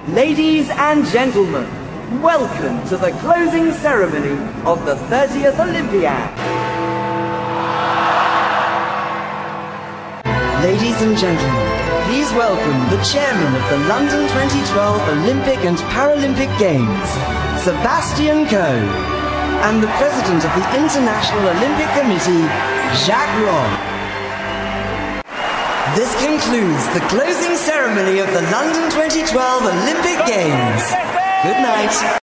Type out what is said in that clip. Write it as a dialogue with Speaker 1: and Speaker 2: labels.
Speaker 1: Ladies and gentlemen, welcome to the closing ceremony of the 30th Olympiad. Ladies and gentlemen, please welcome the chairman of the London 2012 Olympic and Paralympic Games, Sebastian Coe, and the president of the International Olympic Committee, Jacques Rod. This concludes the closing ceremony of the London 2012 Olympic Games. Good night.